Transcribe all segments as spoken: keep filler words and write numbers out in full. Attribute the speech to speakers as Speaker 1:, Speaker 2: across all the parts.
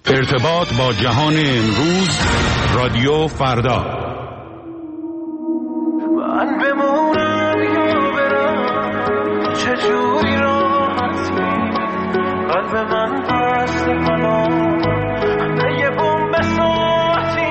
Speaker 1: ارتباط با جهان امروز، رادیو فردا.
Speaker 2: من بمونم یا برم، چجوری راحتی قلب من بسته حالا یه بمب ساعتی.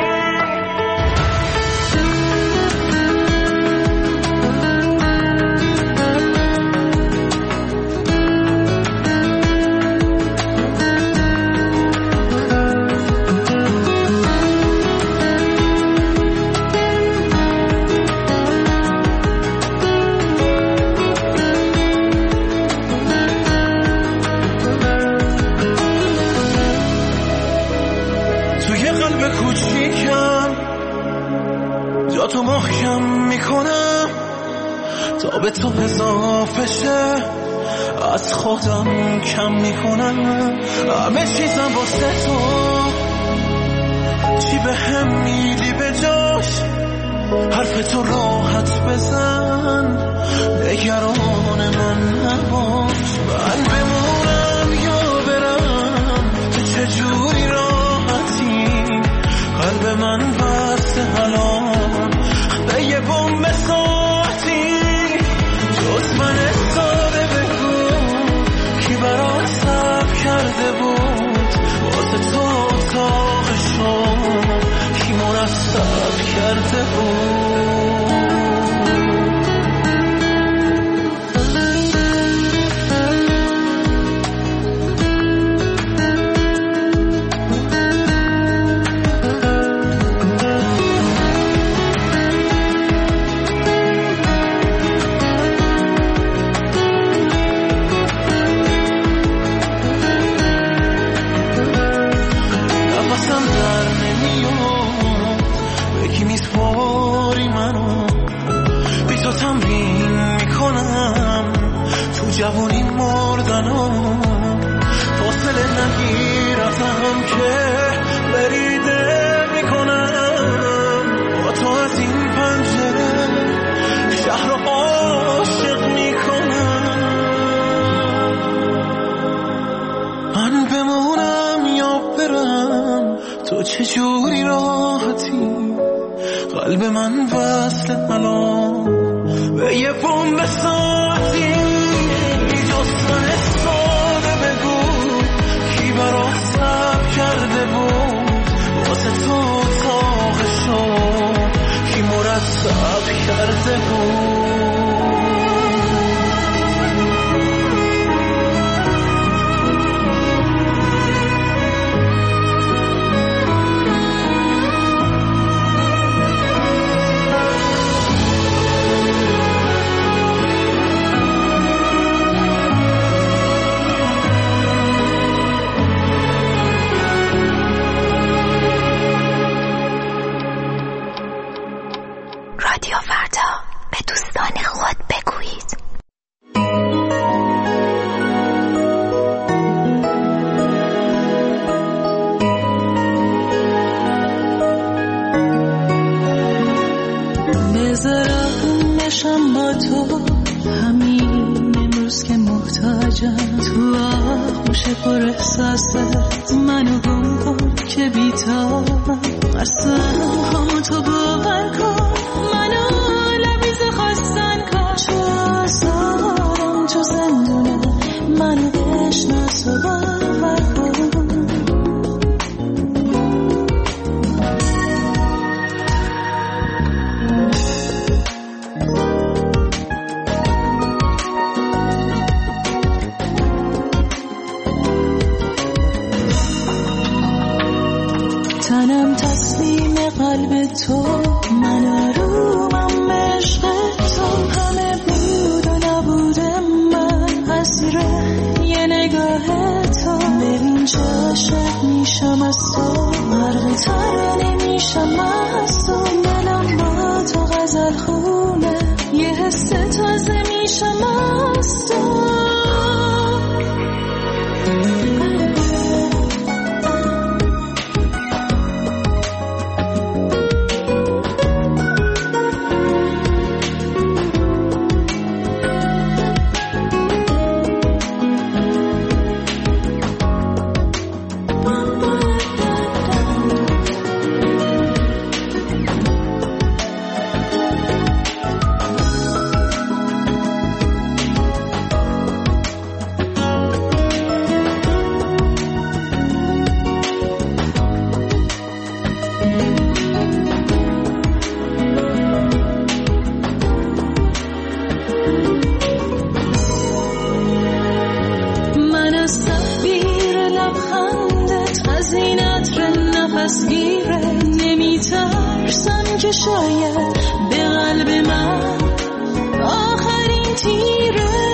Speaker 2: تو محکم میکنم تا به تو اضافه شه، از خودم کم میکنم همه چیزم واسه تو. چی به هم میدی به جاش، حرف تو راحت بزن، نگران من نباش. من بمونم یا برم، تو چجوری راحتی قلب من بسته حالا یه بمب ساعتی. جز من ساده بگو کی برات صبر کرده بود، واسه تو اتاقشو کی مرتب کرده بود. جوانی مردنم فاصله نگیرتم که بریده میکنم با تو از این پنجره شهر رو عاشق میکنم. من بمونم یا برم، تو چجوری راحتی قلب من وصل الان به یه بمب ساعتی. من ساده بگو کی برات صبر کرده بود، واسه تو اتاقشو کی مرتب کرده بود.
Speaker 3: رادیو فردا، به دوستان خود بگویید.
Speaker 4: بذارم نشم با تو همین امروز که محتاجم، تو آغوش پر احساست منو گم کن که بیتابم، اصلا همون تو باور کن منو لبیز خواستن کن، چو آزارم چو زندونه منو بشناس و باور کن. تنم تسلیم قلب تو، من آرومم عشق تو، همه بود و نبود من اسیر یه نگاه تو. ببین چه عاشق میشم از تو، غرق ترانه میشم از تو، دلم با تو غزل خونه، یه حس تازه میشم از تو. دستگیره، نمیترسم که شاید به قلب من آخرین تیره.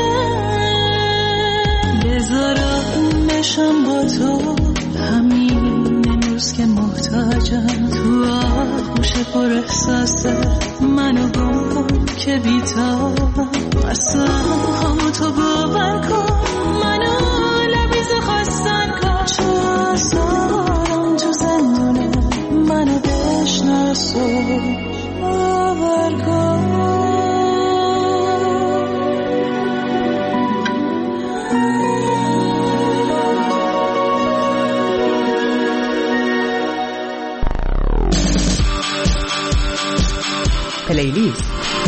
Speaker 4: بذارم بشم با تو همین امروز که محتاجم، تو آغوش پر احساسه منو گم کن که بیتابم. اصلا همو تو باور کن، منو لبیز خواستن کن، چو آزارم تو زندونه منو بشناس و باور کن.
Speaker 5: پلیلیست.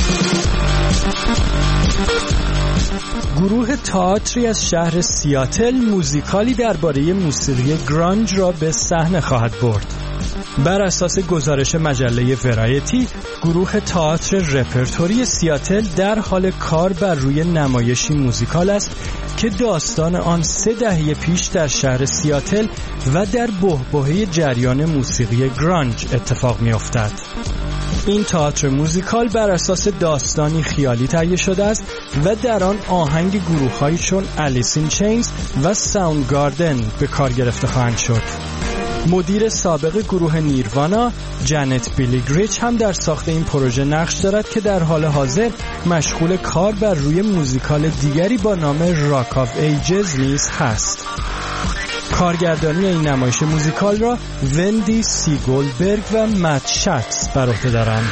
Speaker 6: گروه تئاتری از شهر سیاتل موزیکالی درباره موسیقی گرانج را به صحنه خواهد برد. بر اساس گزارش مجله ورایتی، گروه تئاتر رپرتوری سیاتل در حال کار بر روی نمایشی موزیکال است که داستان آن سه دهه پیش در شهر سیاتل و در بحبوحه جریان موسیقی گرانج اتفاق می‌افتد. این تئاتر موزیکال بر اساس داستانی خیالی تهیه شده است و در آن آهنگ گروه‌هایی چون الیس این چینز و ساوندگاردن به کار گرفته خواهند شد. مدیر سابق گروه نیروانا جنت بیلیگریچ هم در ساخت این پروژه نقش دارد که در حال حاضر مشغول کار بر روی موزیکال دیگری با نام راک آف ایجز نیز هست. کارگردانی این نمایش موزیکال را وندی سی گولدبرگ و مت شاتس بر عهده دارند.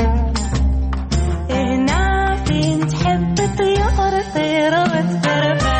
Speaker 4: هنا فين تحب طيارة طيارة وتترفع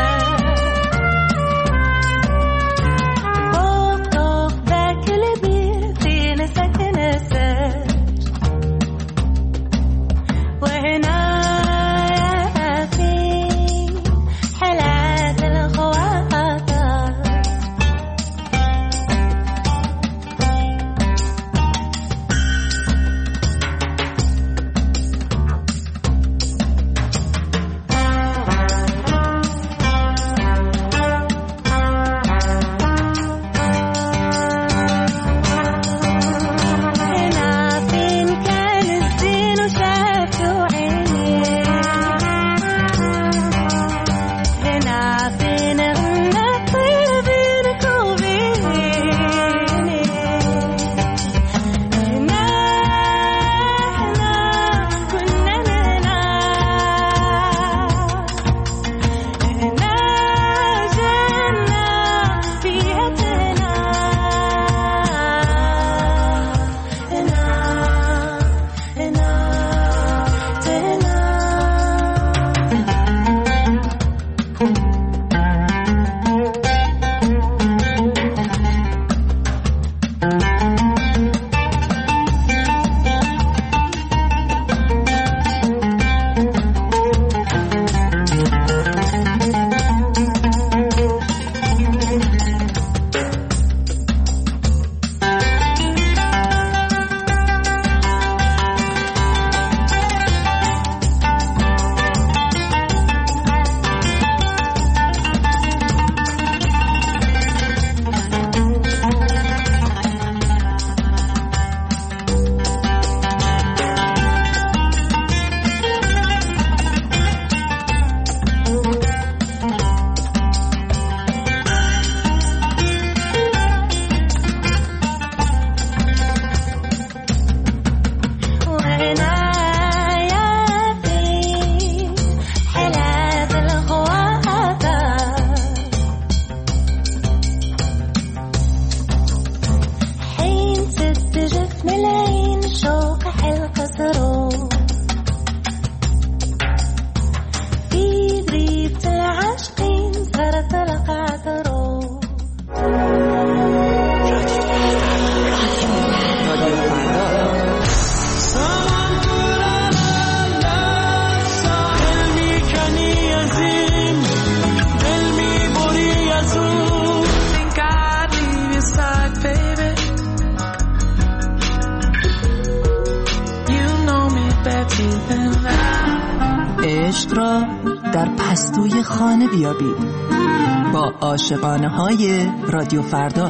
Speaker 5: عشق را در پستوی خانه بیابید با عاشقانه های رادیو فردا.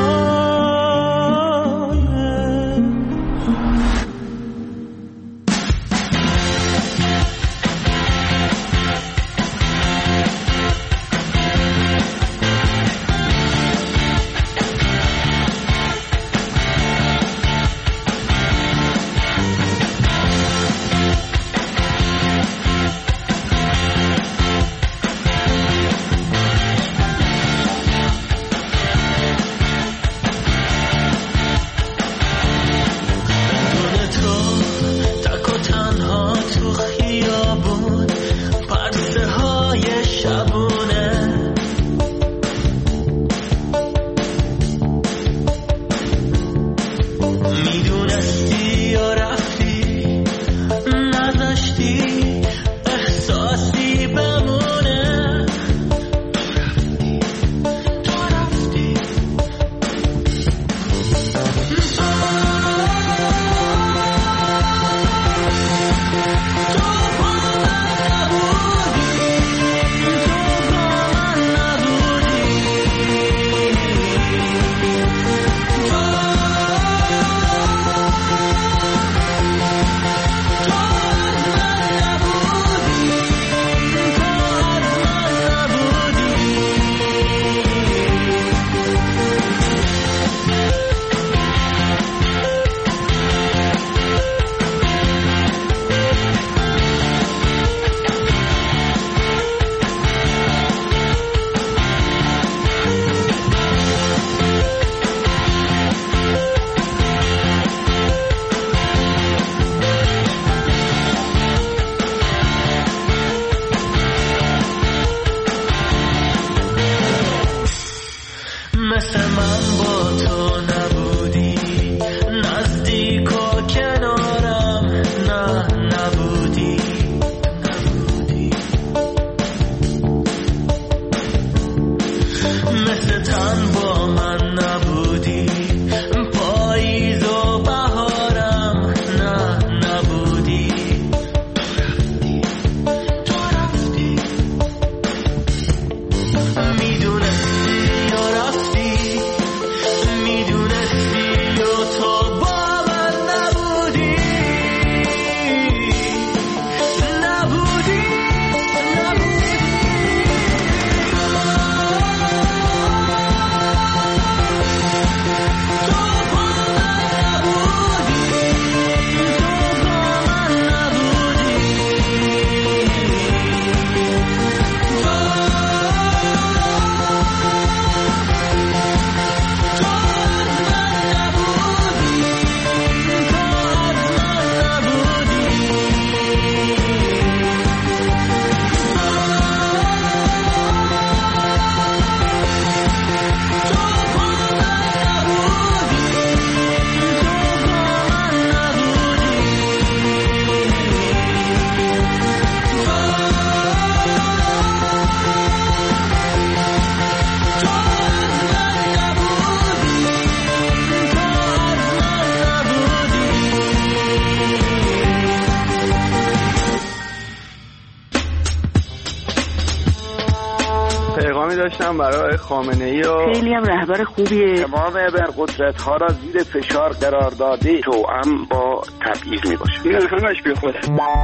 Speaker 7: داشتم برای خامنه‌ای و
Speaker 8: خیلی هم رهبر خوبیه.
Speaker 7: تمام ابرقدرت‌ها را زیر فشار قرار داده توأم با تبعیض میباشه. این همش بیخوده.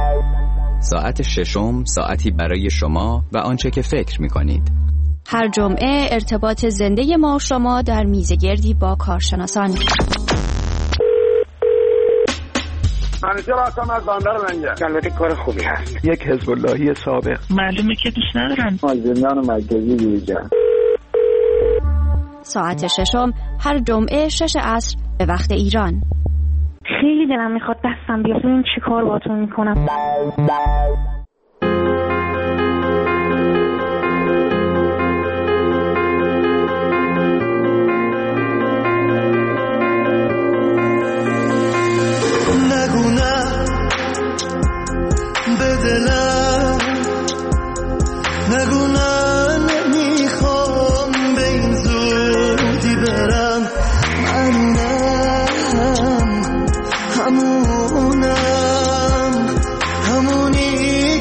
Speaker 9: ساعت ششم ساعتی برای شما و آنچه که فکر میکنید.
Speaker 10: هر جمعه ارتباط زنده ما و شما در میزگردی با کارشناسان.
Speaker 7: منیجر آسام از باندر منجر. البته کار خوبی هست. یک حزب اللهی سابق.
Speaker 8: معلومه که دوست ندارن.
Speaker 7: زندان مرکزی بیرجن.
Speaker 10: ساعت ششم هر جمعه شش عصر به وقت ایران.
Speaker 8: خیلی دلم میخواد دستم بیاد ببین چی کار باهاتون میکنم.
Speaker 2: نگو نه به دلم، نگو نه نمیخوام به این زودی برم. منم همونم همونی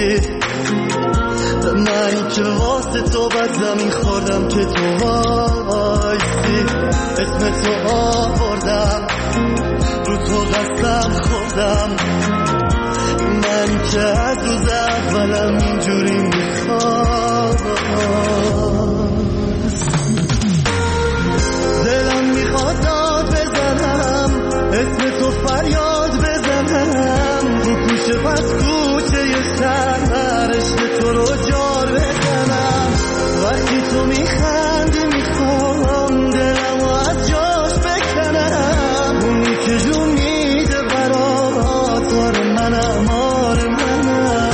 Speaker 11: بودی. من که واسه تو بد زمین خوردم که تو وایسی، اسم تو آوردم رو تو قسم خوردم. من که از روز اولم اینجوری میخواست، دلم میخواد داد بزنم اسم تو فریاد بزنم، رو کوچه پس کوچه یه شهر عشق تو رو جار بزنم. وقتی تو میخندی میخوام دلم رو از جاش بکنم، اونی که جون میده برات آره منم آره منم.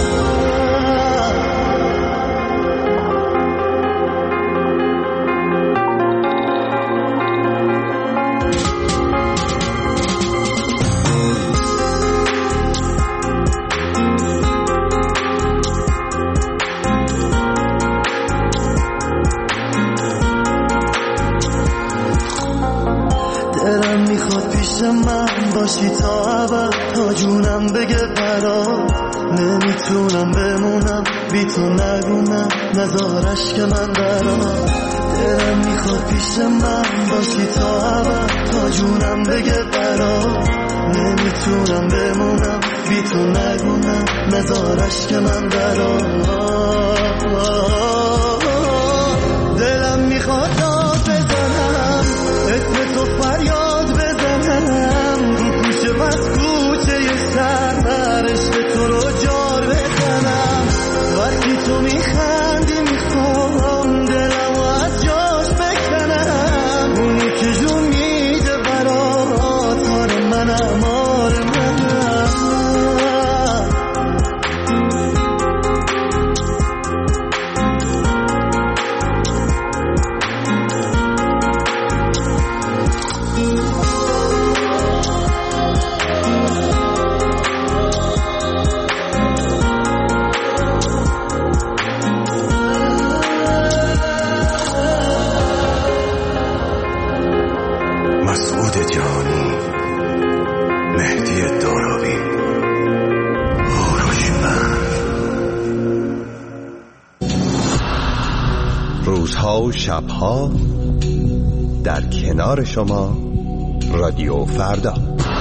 Speaker 11: دلم میخواد پیش من باشی تا ابد، تا جونم بگه برات نمیتونم بمونم بی تو، نگونم نزارش که من برات. دلم میخواد پیش من باشی تا ابد، تا جونم بگه برات نمیتونم بمونم بی تو، نگونم نزارش که من برات. دلم میخواد داد بزنم اسم تو فریاد بزنم، رو کوچه بس کوچه یه سر عشق تو رو جار بزنم. وقتی تو میخندی میخوام دلم رو از جاش بکنم، اونی که جون میده برات آره منم آره منم.
Speaker 12: روزها و شبها در کنار شما، رادیو فردا.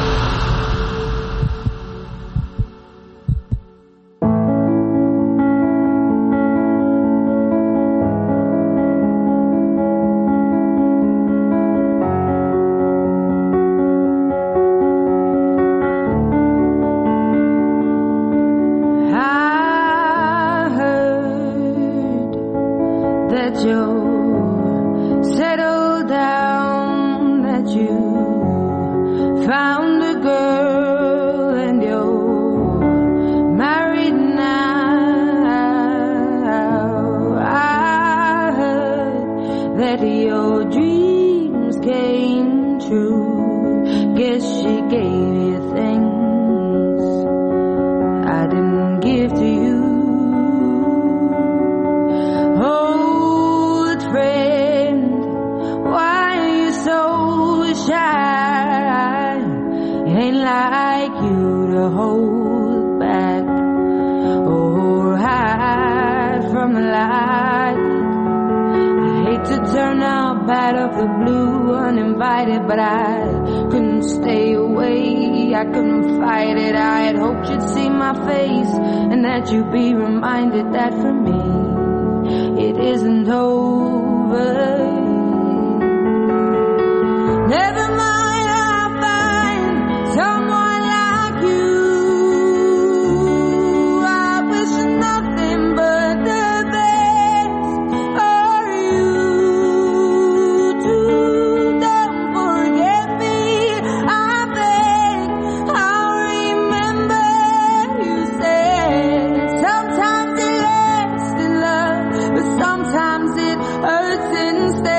Speaker 13: You be reminded that for me it isn't over. Never mind, I'll find someone like you. I wish nothing but the best for you too. Don't forget me, I beg. I'll remember you said sometimes it lasts in love, but sometimes it hurts instead.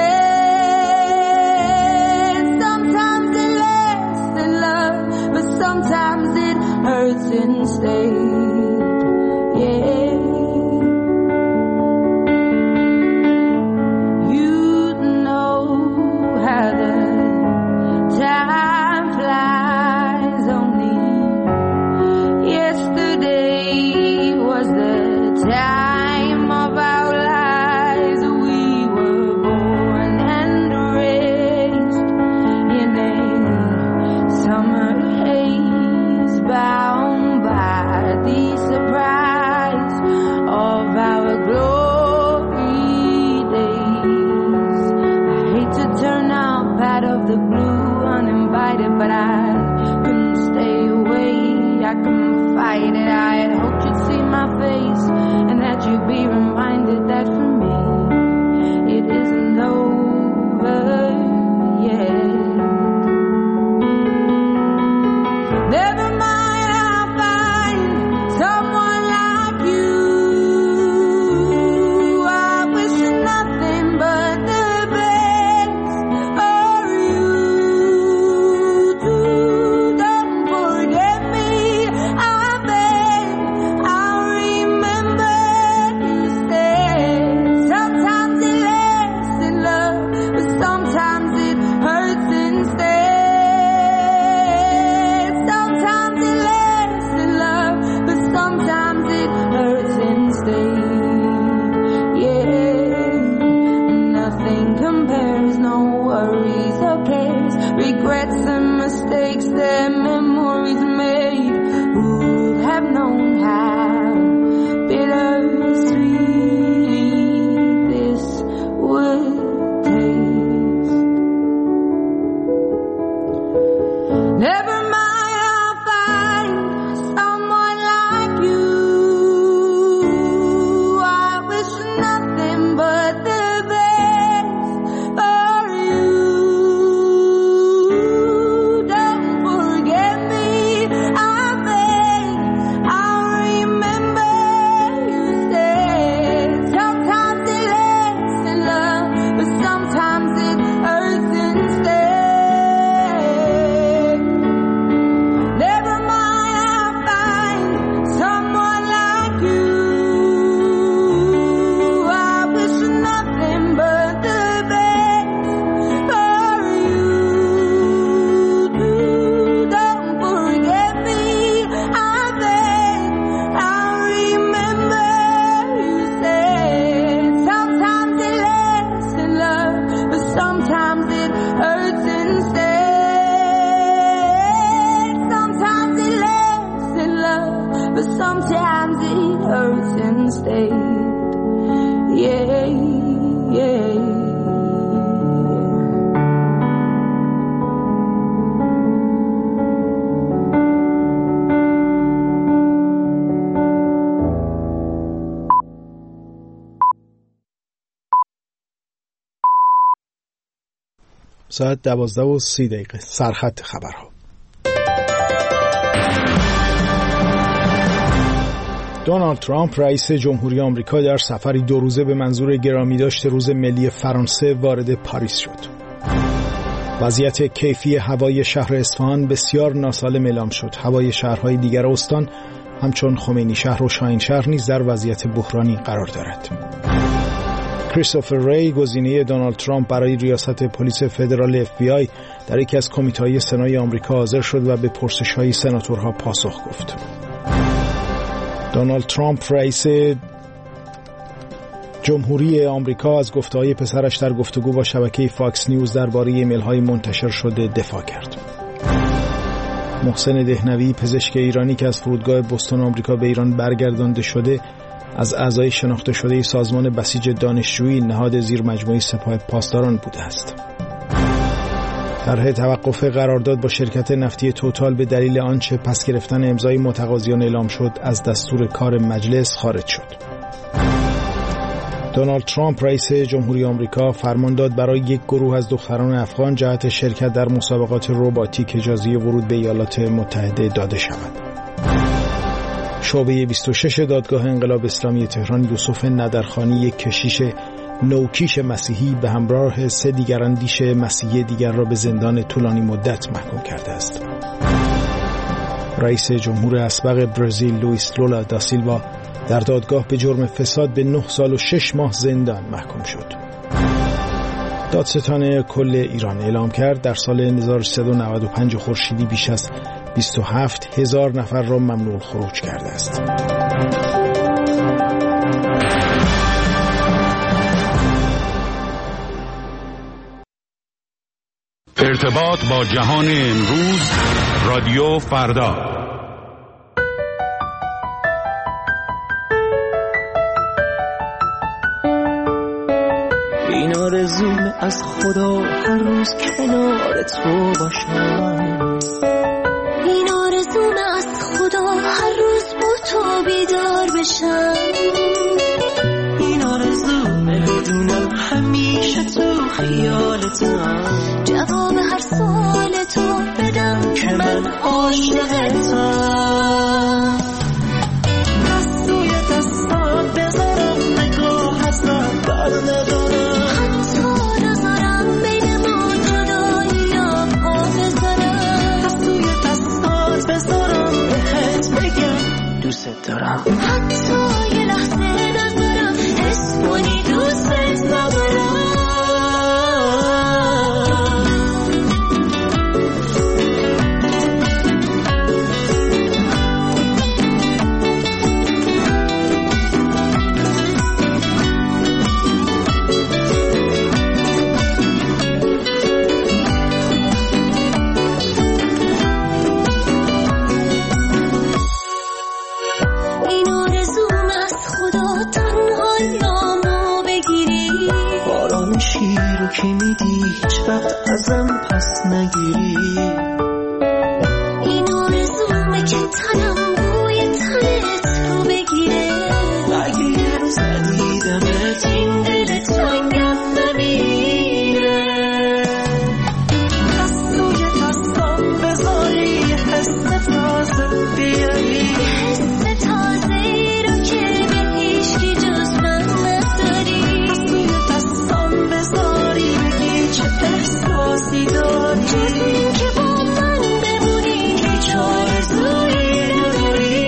Speaker 13: compares, no worries or cares, regrets and mistakes that memories made. Who would have known how bittersweet this would taste? Never mind, I'll find someone like you. I wish nothing but the best for you. Don't forget me, I beg. I'll remember you said. Sometimes it lasts in love, but sometimes it hurts instead. Never mind, I'll find someone like you. I wish nothing but the best for you. Don't forget me, I beg. I'll remember you said. Sometimes it lasts in love, but sometimes it hurts instead. Sometimes it lasts in love, but sometimes it hurts instead. Yeah, yeah.
Speaker 14: ساعت دوازده و سی دقیقه. سرخط خبرها. دونالد ترامپ رئیس جمهوری آمریکا در سفری دو روزه به منظور گرامیداشت روز ملی فرانسه وارد پاریس شد. وضعیت کیفی هوای شهر اصفهان بسیار ناسالم اعلام شد. هوای شهرهای دیگر استان همچون خمینی شهر و شاهین شهر نیز در وضعیت بحرانی قرار دارد. کریستوفر ری گزینه دونالد ترامپ برای ریاست پلیس فدرال اف بی آی در یکی از کمیته‌های سنای آمریکا حاضر شد و به پرسش‌های سناتورها پاسخ گفت. دونالد ترامپ رئیس جمهوری آمریکا از گفته‌های پسرش در گفتگو با شبکه فاکس نیوز درباره ایمیل‌های منتشر شده دفاع کرد. محسن دهنوی پزشک ایرانی که از فرودگاه بوستون آمریکا به ایران برگردانده شده از اعضای شناخته شده سازمان بسیج دانشجویی نهاد زیر مجموعه سپاه پاسداران بوده است. طرح توقف قرارداد با شرکت نفتی توتال به دلیل آنچه پس گرفتن امضای متقاضیان اعلام شد از دستور کار مجلس خارج شد. دونالد ترامپ رئیس جمهوری آمریکا فرمان داد برای یک گروه از دختران افغان جهت شرکت در مسابقات رباتیک اجازه ورود به ایالات متحده داده شود. شعبه بیست و شش دادگاه انقلاب اسلامی تهران یوسف ندرخانی یک کشیش نوکیش مسیحی به همراه سه دیگر اندیش مسیحی دیگر را به زندان طولانی مدت محکوم کرده است. رئیس جمهور اسبق برزیل لوئیس لولا دا سیلوا در دادگاه به جرم فساد به نه سال و شش ماه زندان محکوم شد. دادستان کل ایران اعلام کرد در سال هزار و سیصد و نود و پنج خورشیدی بیش از بیست و هفت هزار نفر را ممنوع خروج کرده است.
Speaker 1: ارتباط با جهان امروز، رادیو فردا.
Speaker 2: این آرزوم از خدا هر روز کنار تو باشم،
Speaker 3: این آرزوم از خدا هر روز با تو بیدار بشم،
Speaker 2: این آرزوم بدونم همیشه تو خیالتم،
Speaker 3: جواب هر سوال تو بدم
Speaker 2: که من عاشقتم، دست روی دستان بذارم نگاه از من بر ندارم،
Speaker 3: حتی نذارم بین ما جدایی یا پا بذارم،
Speaker 2: دست روی دستان بذارم بهت بگم دوست دارم،
Speaker 3: حتی یه لحظه نذارم حس کنی دوست ندارم.
Speaker 11: میدی هیچ وقت ازم پس نگیری.
Speaker 3: این آرزومه که تنم بوی تنت رو بگیره.
Speaker 11: اگه یه روز ندیدمت این دل تنگم نمیره. دست روی دستم بذاری یه حس تازه بیاری.
Speaker 3: حس تازه ای رو که به هیچکی جز من نداری.
Speaker 11: دست روی دستم بذاری بگی چه احساسی داری.
Speaker 3: جز این که با من بمونی هیچ آرزویی نداری.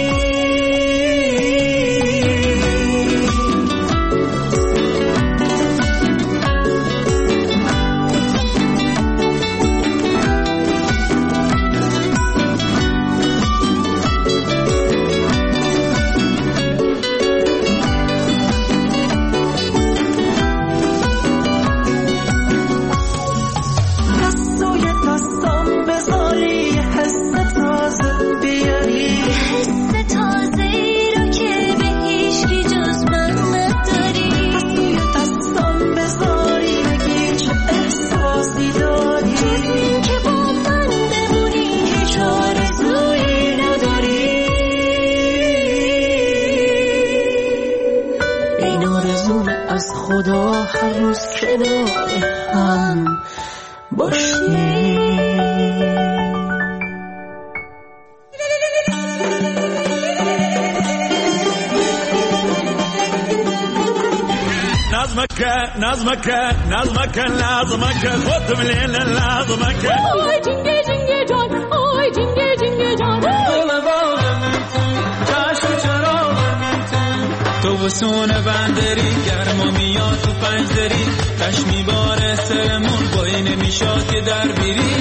Speaker 11: خدا هر روز کنار هم باشی.
Speaker 2: نظمك نظمك نظمك لازمك خد من الليل لازمك.
Speaker 4: آی جنگه جنگه جان آی جنگه جنگه جان.
Speaker 15: تو بسونه بندری گرما میاد تو پنجدری. تش میباره سرمون بایی نمیشاد که در بیری.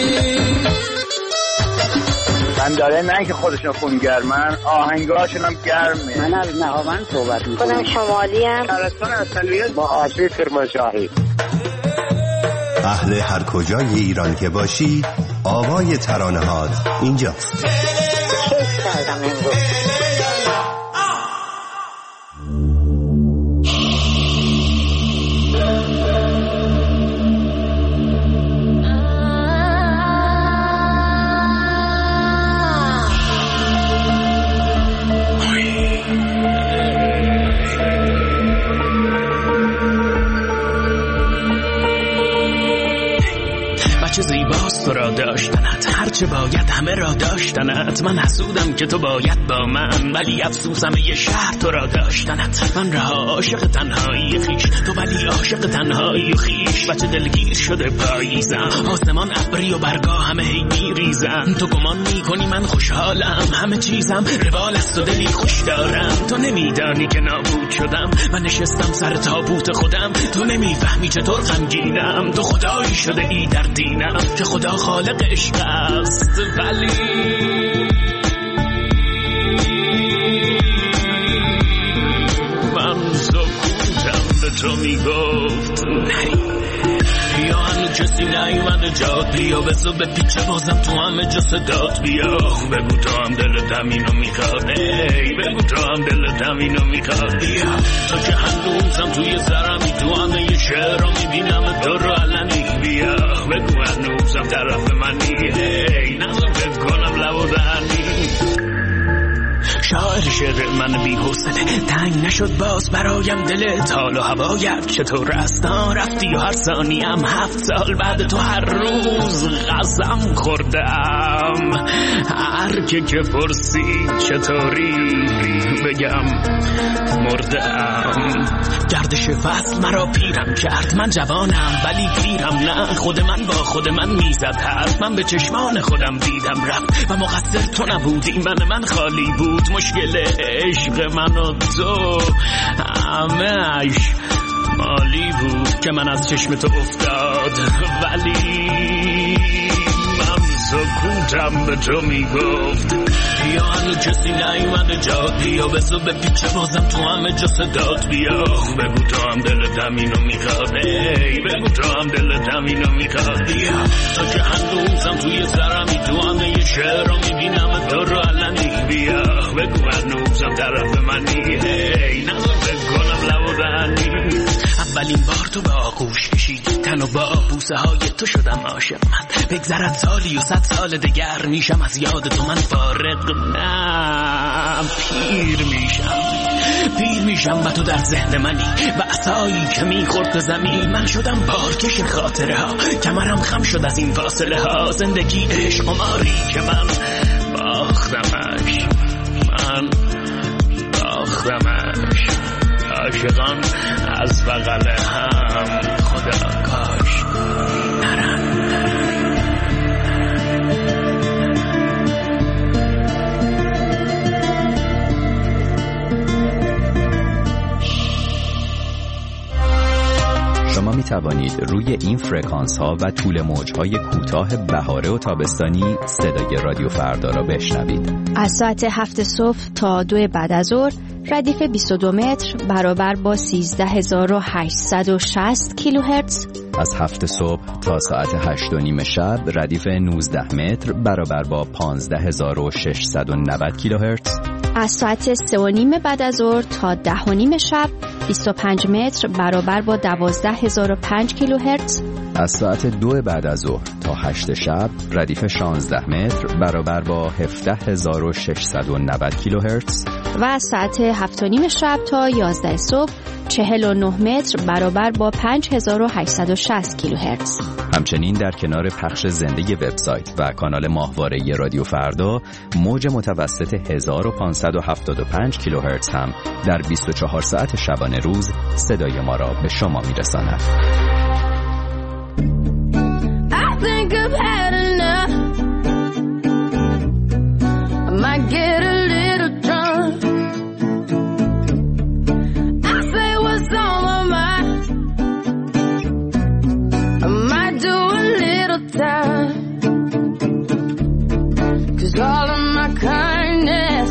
Speaker 7: من داره نه که خودشون خونگرمن آهنگاشون هم گرمه.
Speaker 16: من از نهاوند صحبت میکنم.
Speaker 8: خودم شمالی هم
Speaker 7: شهرستان اصلیت با آسیب کرمانشاهی.
Speaker 12: اهل هر کجای ایران که باشی آوای ترانه‌هات اینجاست.
Speaker 8: کیف کردم امروز.
Speaker 17: چه زیباست تو را داشتنت، هرچه باید همه را داشتنت. من حسودم که تو باید با من، ولی افسوسم یه شهر تو را داشتنت. من رها عاشق تنهایی خیش، تو ولی عاشق تنهایی و خیش. بچه دلگیر شده پاییزم، آسمان ابری و برگاه همه هی میریزن. تو گمان میکنی من خوشحالم، همه چیزم روال است و دلی خوش دارم. تو نمیدانی که نابود شدم و نشستم سر تابوت خودم. تو نمیفهمی چطور غمگینم، تو خدایی شده ای در دینم که خدا خالق عشق است. ولی من سکوتم به تو میگفت نری. یا هنو کسی نیومده جاد بیا، بزو به پیچه بازم تو همه جا صدات بیا. بگو تو هم دلت همینو میخواد، ای بگو تو هم دلت همینو میخواد. بیا تو که هنوزم توی سرمی، تو همه یه شعر رو میبینم تو رو علنی. بیا بگو هنوزم طرف منی، ای نظر فکر کنم لب و دهنی. شاعر شعر من بی حوصله، تنگ نشد باز برایم دلت. حال و هوایت چطور است؟ رفتی و هر ثانیم هفت سال بعد تو هر روز قسم خوردم. هر که که پرسید چطوری بگم مردم. گردش فصل مرا پیرم کرد، من جوانم ولی پیرم نه. خود من با خود من میزد حرف، من به چشمان خودم دیدم رفت و مقصر تو نبودی. من من خالی بود مشکل عشق من و تو، همه‌اش مالی بود که من از چشم تو افتاد. ولی من سکوتم به تو میگفت یا هنو کسی نیومده جاد بیا. بزو به پیچه بازم تو همه جا صدات بیا. بگو تو هم دلت همینو میخواد، ای بگو تو هم دلت همینو میخواد. بیا تو که هنوزم توی سرمی، تو همه یه شعر رو میبینم تو رو علنی. بیا بگو هنوزم طرف منی، ای نظر فکر کنم لب و دهنی. اولین بار تو به آغوش کشیدی، شکن و با بوسه های تو شدم عاشق. من بگذرد سالی و صد سال دگر میشم از یاد تو من فارغ. نه پیر میشم پیر میشم و تو در ذهن منی و عصایی که میخورد به زمین. من شدم بارکش خاطره ها، کمرم خم شد از این فاصله ها. زندگی عشق قماری که من باختمش، من باختمش. عاشقان از بغل هم خدا کاش نرم.
Speaker 9: شما می توانید روی این فرکانس ها و طول موج های کوتاه بهاره و تابستانی صدای رادیو فردا را بشنوید.
Speaker 10: از ساعت هفت صبح تا دو بعد از ظهر ردیف بیست و دو متر برابر با سیزده هزار و هشتصد و شصت کیلوهرتز.
Speaker 9: از هفت صبح تا ساعت هشت و نیم شب ردیف نوزده متر برابر با پانزده هزار و ششصد و نود کیلوهرتز.
Speaker 10: از ساعت سه و نیم بعد از ظهر تا ده و نیم شب بیست و پنج متر برابر با دوازده هزار و پنج کیلوهرتز.
Speaker 9: از ساعت دو بعد از ظهر تا هشت شب ردیف شانزده متر برابر با هفده هزار و ششصد و نود کیلوهرتز.
Speaker 10: و از ساعت هفت و نیم شب تا یازده صبح چهل و نه متر برابر با پنج هزار و هشتصد و شصت کیلوهرتز.
Speaker 9: همچنین در کنار پخش زنده وبسایت و کانال ماهواره رادیو فردا، موج متوسط هزار و پانصد و هفتاد و پنج کیلوهرتز هم در بیست و چهار ساعت شبانه روز صدای ما را به شما میرساند.
Speaker 13: I think I've had enough. I might get a little drunk. I say what's on my mind. I might do a little time. 'Cause all of my kindness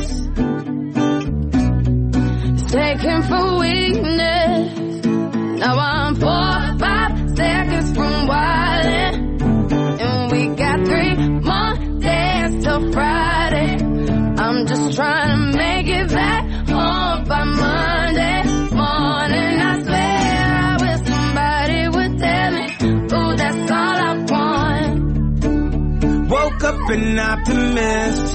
Speaker 13: is taken for weakness. Now I'm four, five seconds from wildin'. Three more days till Friday. I'm just trying to make it back home by Monday morning. I swear I wish somebody would tell me, ooh, that's all I want.
Speaker 2: Woke up an optimist.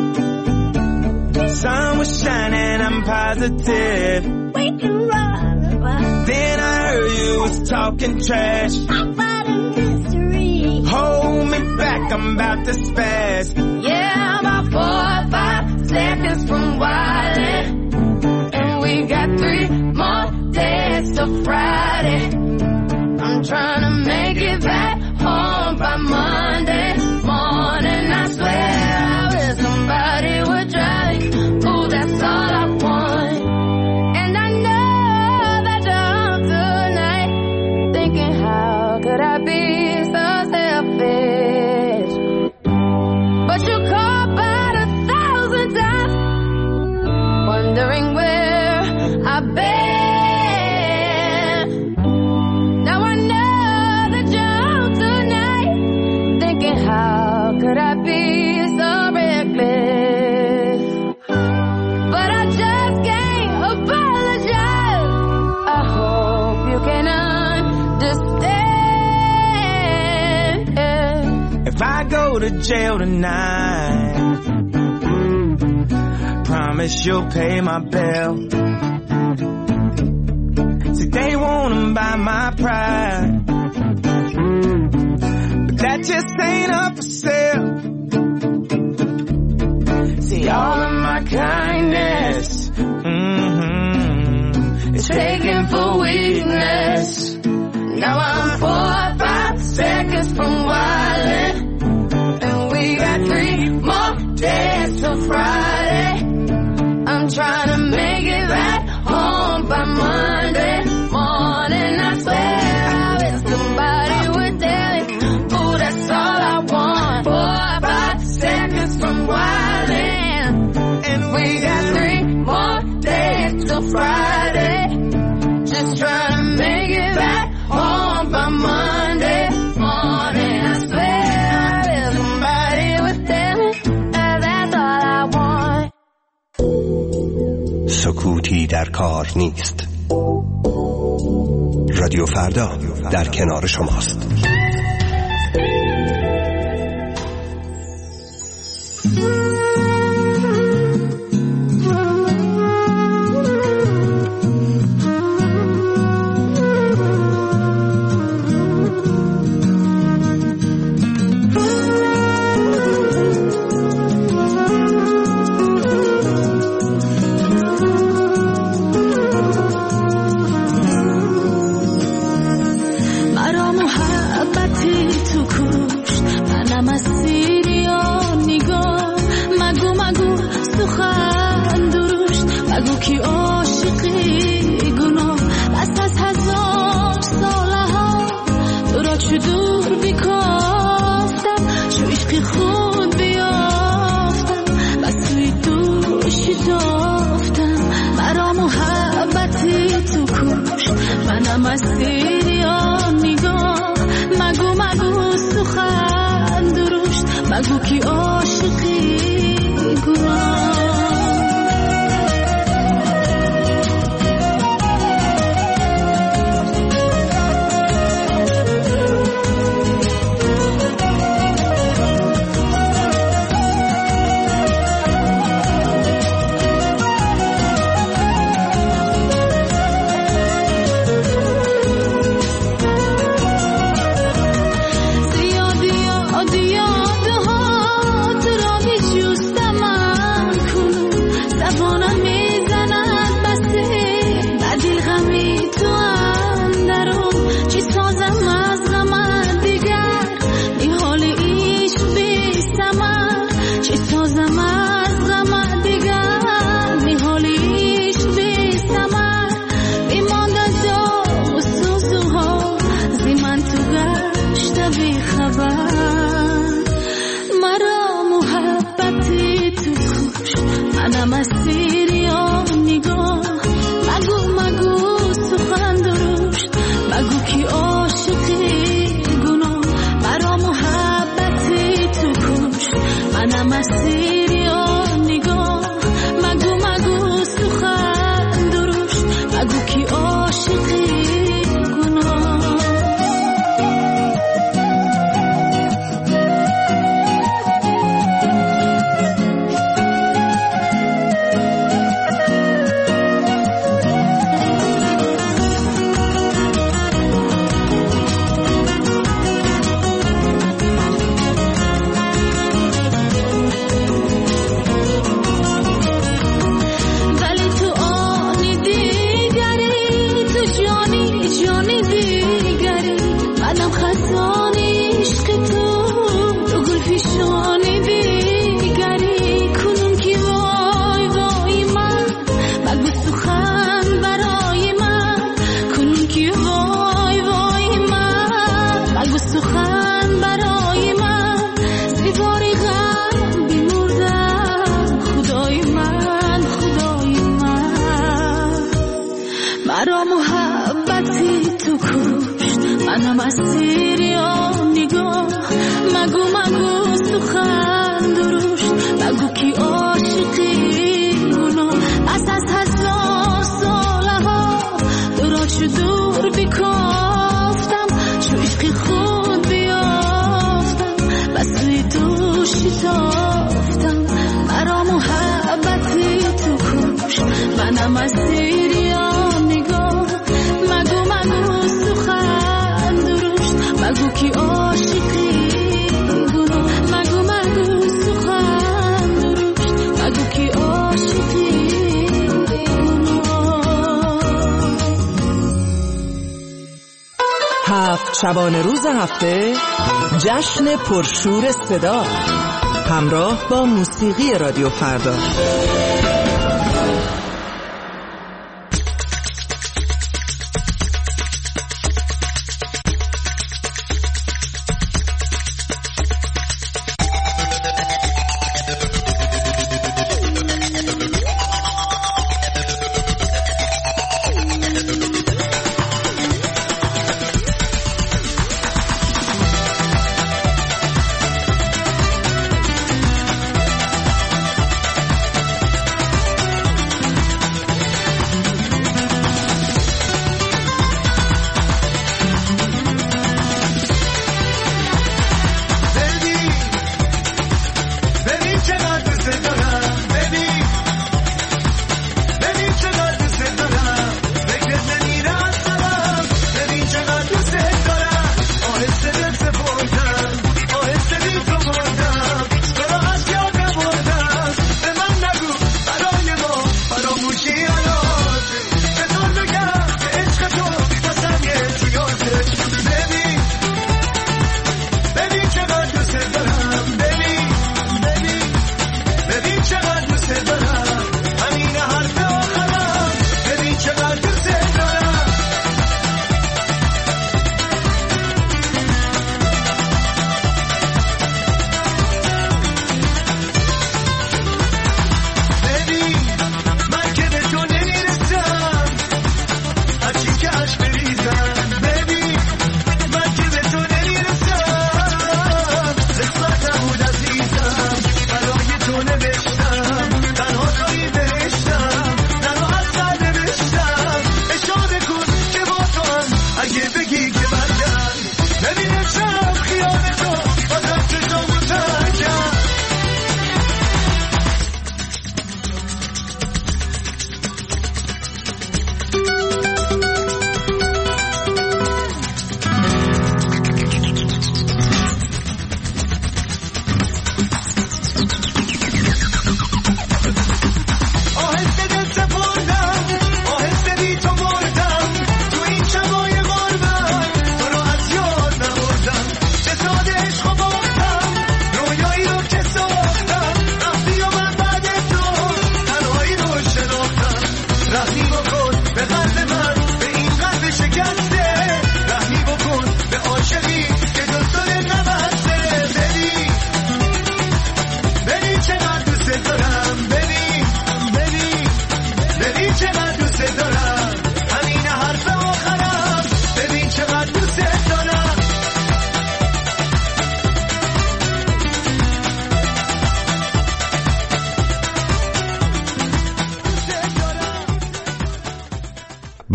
Speaker 2: Sun was shining, I'm positive.
Speaker 3: We can run.
Speaker 2: Then I heard you was talking trash.
Speaker 3: About a mystery.
Speaker 2: Hold me back, I'm about to spaz.
Speaker 13: Yeah, I'm about four or five seconds from wildin'. And we got three more days till Friday. I'm trying to make it back home by Monday morning. I swear I wish somebody would drive me. Ooh, that's all I want. And I know that you're home tonight, thinking how could I be so selfish? But you called about a thousand times, wondering where I've been. Now I know that you're home tonight, thinking how could I be so reckless? But I just can't apologize. I hope you can understand.
Speaker 2: If I go to jail tonight, promise you'll pay my bill. See, they wanna buy my pride, but that just ain't up for sale. See, all of my kindness, mm-hmm, is taken for weakness. Now I'm four or five seconds from wildin'. We got three more days till Friday. I'm trying to make it back home by Monday morning. I swear I wish somebody would tell me, ooh, that's all I want. Four or five seconds from wildin'. And we got three more days till Friday. Just trying to make it back home by Monday morning. I swear
Speaker 12: سکوتی در کار نیست. رادیو فردا. در کنار شماست.
Speaker 5: شبانه روز هفته جشن پرشور صدا همراه با موسیقی رادیو فردا.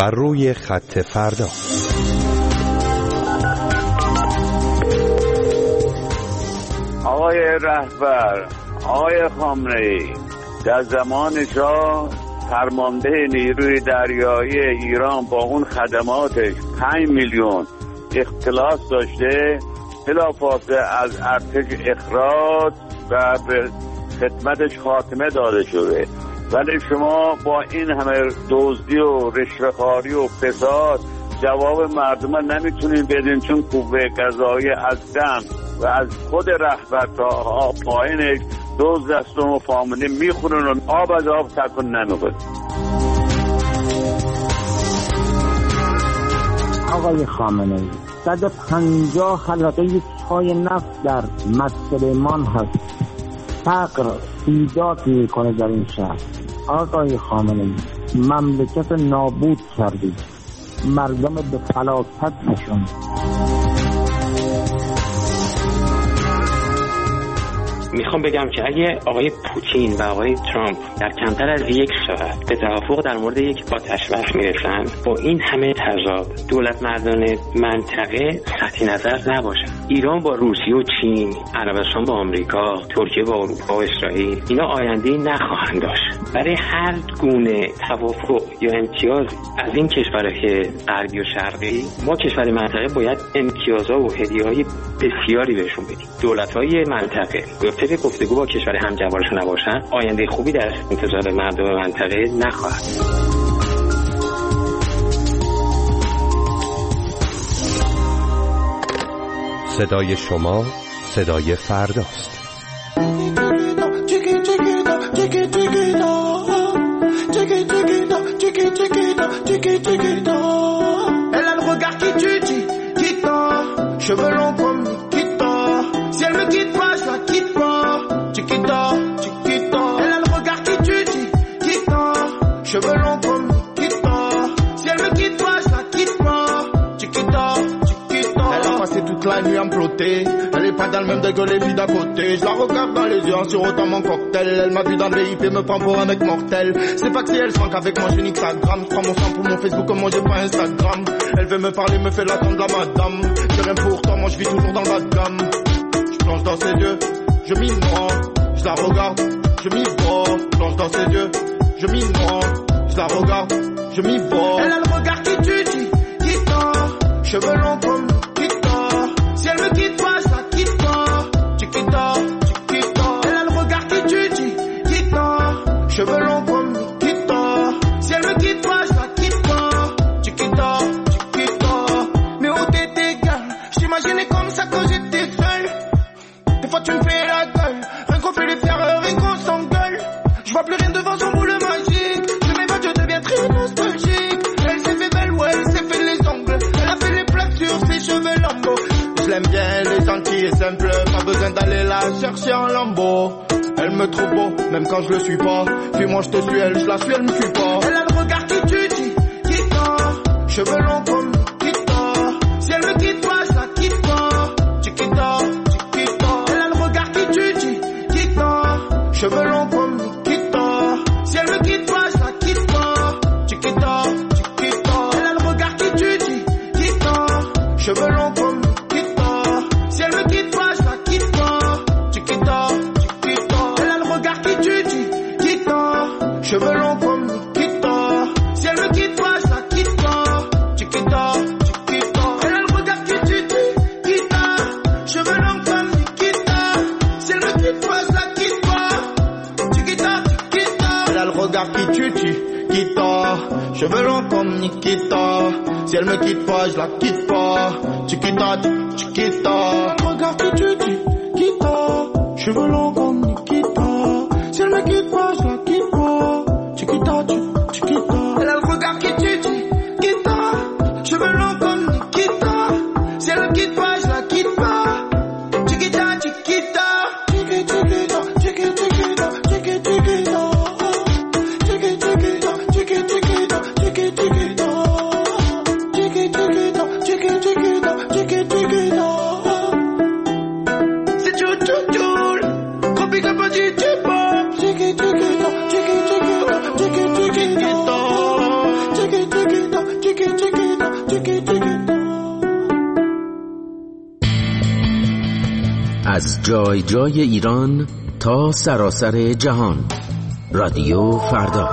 Speaker 12: بر روی خط فردا.
Speaker 7: آقای رهبر، آقای خامنه‌ای، در زمان شاه فرمانده نیروی دریایی ایران با اون خدماتش پنج میلیون اختلاس داشته، بلافاصله از ارتش اخراج و به خدمتش خاتمه داده شده. ولی شما با این همه دزدی و رشوه‌خواری و فساد جواب مردم نمیتونین بدین، چون قوه قضاییه از دم و از خود رهبر تا پایینش دزد است و فامیلی میخورن و آب از آب تکون نمیکنن.
Speaker 16: آقای خامنه‌ای، صد و پنجاه حلقه چای نفت در مسلمان هست. فقر ایجاد میکنه در این شهر. آقای خامنه‌ای، مملکت نابود کردید، مردم به فلاکت نشوند.
Speaker 18: میخوام بگم که اگه آقای پوتین و آقای ترامپ در کمتر از یک ساعت به توافق در مورد یک آتشبس میرسن، با این همه تضاد دولت مردان منطقه سطحی نظر نباشن. ایران با روسیه و چین، عربستان با آمریکا، ترکیه با اروپا و اسرائیل، اینا آینده‌ای نخواهند داشت. برای هر گونه توافق یا امتیاز از این کشورهای غربی و شرقی، ما کشور منطقه باید امتیازها و هدیه‌های بسیاری بهشون بدیم. دولت‌های منطقه طبق گفتگو با کشور همجوارشون نباشن، آینده خوبی در انتظار مردم منطقه نخواهد.
Speaker 12: صدای شما صدای فرداست.
Speaker 19: La nuit implotée, elle est pas dans le même dégueu les filles d'à côté. Je la regarde dans les yeux en sirotant mon cocktail. Elle m'a vu dans le V I P, me prend pour un mec mortel. C'est pas que si elle sent qu'avec moi je nique sa gramme. Je prends mon sang pour mon Facebook, comme moi j'ai pas Instagram. Elle veut me parler, me fait l'attendre la madame. J'ai rien pour toi, moi je vis toujours dans le bas de gamme. Je plonge dans ses yeux, je m'y noie. Je la regarde, je m'y vois. Je plonge dans ses yeux, je m'y noie. Je la regarde, je m'y vois. Elle a le regard qui tue, qui tord. Cheveux longs comme si elle me quitte pas, je la quitte pas. Chiquita, chiquita. Elle a le regard qui tue, chiquita. Cheveux longs comme Nikita. Si elle me quitte pas, je la quitte pas. Chiquita, chiquita. Mais où t'étais, gars? J'imaginais comme ça quand j'étais seul. Des fois tu me fais la gueule. Rien qu'on fait les fiers, rien qu'on s'engueule. Je vois plus rien devant son boule magique. Je m'évade, je deviens très nostalgique. Elle s'est fait belle, ouais, elle s'est fait les ongles. Elle a fait les plaques sur ses cheveux lambeaux. Je l'aime bien, elle est gentille et simple. Pas besoin d'aller la chercher en lambeau. Elle me trouve beau, même quand je le suis pas. Puis moi je te suis, elle, je la suis, elle me suit pas. Elle a le regard qui tue, qui tord. Cheveux longs comme Nikita. Si elle me quitte pas, je la quitte pas. Chiquita, chiquita. Elle a le regard qui tue, qui tord. Cheveux longs comme Nikita. Si elle me quitte pas, je la quitte pas. Chiquita, chiquita. Elle a le regard qui tue, qui tord. Cheveux longs comme cheveux longs comme Nikita. Si elle me quitte pas, je la quitte pas. Chiquita, chiquita. Elle a le regard qui tue, Nikita. Cheveux longs comme Nikita. Si elle me quitte pas, je la quitte pas. Chiquita, chiquita. Elle a le regard qui tue, Nikita. Cheveux longs comme Nikita. Si elle me quitte pas, je la quitte pas. Chiquita, chiquita. Elle a le regard qui tue, Nikita. Cheveux longs comme Nikita. Si elle me quitte pas, je la quitte pas. Chiquita, chiquita. Elle a le regard qui tue, Chiquita. Cheveux longs comme Nikita. Si elle me quitte pas, je la quitte pas. Chiquita, chiquita. Chiquita, chiquita, chiquita, chiquita, chiquita, chiquita, chiquita, chiquita, chiquita, chiquita, chiquita, chiquita, chiquita, chiquita, chiquita.
Speaker 20: از جای جای ایران تا سراسر جهان. رادیو فردا.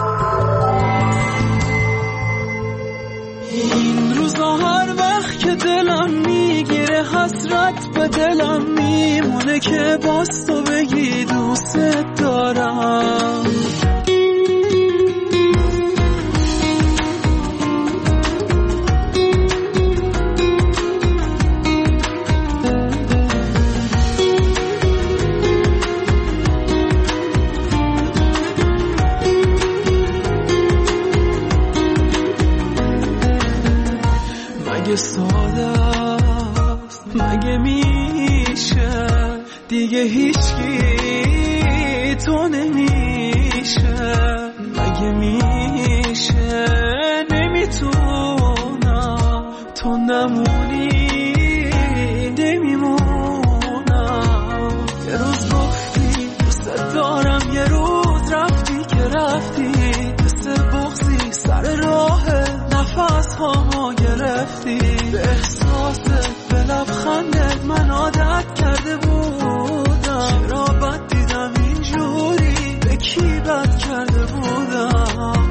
Speaker 4: این روزا هر وقت که دلم میگیره حسرت به دلم میمونه که باز تو بگی دوست دارم. مگه ساده است، مگه میشه دیگه هیچکی تو نمیشه، مگه میشه نمیتونم تو نمونی نمیمونم. یه روز گفتی دوست دارم، یه روز رفتی که رفتی، مثل بغضی سر راه نفس هامو گرفتی. به احساست به لبخندت من عادت کرده بودم، چرا بد دیدم اینجوری، به کی بد کرده بودم.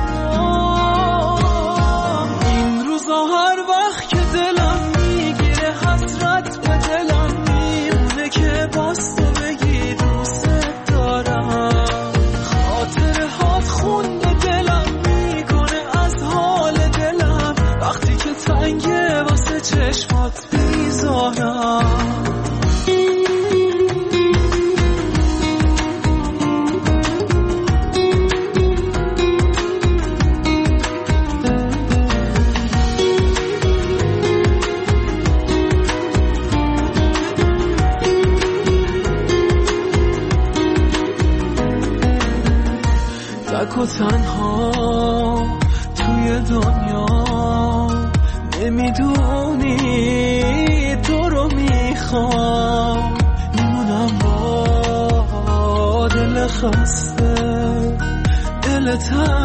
Speaker 4: این روزا هر وقت که دلم میگیره حسرت به دلم میمونه که باز تو بگی دوست دارم. خاطره هات خون به دلم میکنه از حال دلم، وقتی که تنگه واسه چشمات بیزارم. تک و تنها توی دنیا نمیدونی تو رو میخوام، میمونم با دل خسته، دل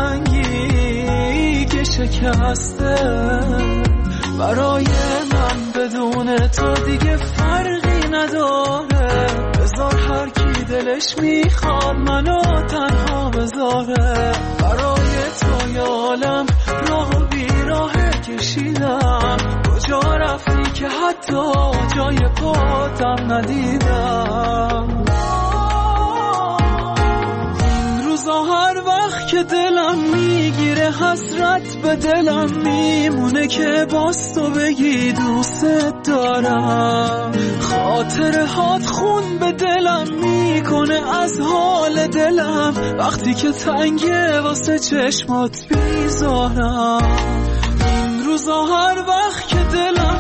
Speaker 4: تنگی که شکسته. برای من بدون تو دیگه فرقی نداره، بذار هر کی دلش میخواد منو تنها بذاره. برای تو یه عالم راه و بیراه کشیدم، کجا رفتی که حتی جای پاتم ندیدم. این روزا هر وقت که دلم میگیره حسرت به دلم میمونه که باز تو بگی دوست دارم. خاطره هات خون به دلم میکنه از حال دلم، وقتی که تنگه واسه چشمات بیزارم. این روزا هر وقت که دلم